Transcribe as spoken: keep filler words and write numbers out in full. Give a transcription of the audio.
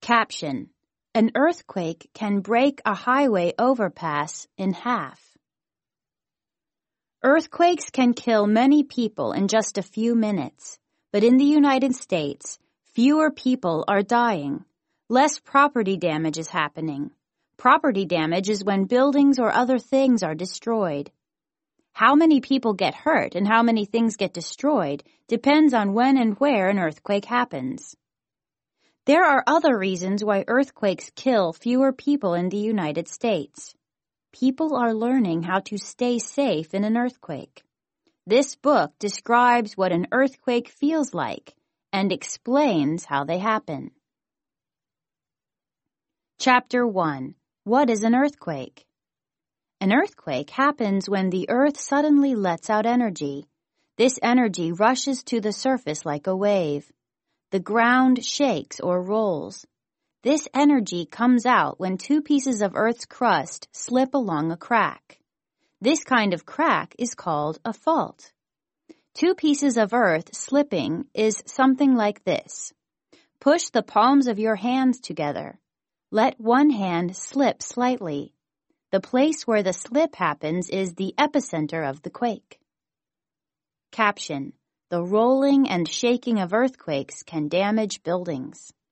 Caption: An earthquake can break a highway overpass in half. Earthquakes can kill many people in just a few minutes, but in the United States, fewer people are dying. Less property damage is happening. Property damage is when buildings or other things are destroyed. How many people get hurt and how many things get destroyed depends on when and where an earthquake happens. There are other reasons why earthquakes kill fewer people in the United States. People are learning how to stay safe in an earthquake. This book describes what an earthquake feels like and explains how they happen. Chapter one. What is an earthquake? An earthquake happens when the earth suddenly lets out energy. This energy rushes to the surface like a wave. The ground shakes or rolls. This energy comes out when two pieces of Earth's crust slip along a crack. This kind of crack is called a fault. Two pieces of Earth slipping is something like this. Push the palms of your hands together. Let one hand slip slightly. The place where the slip happens is the epicenter of the quake. Caption: The rolling and shaking of earthquakes can damage buildings.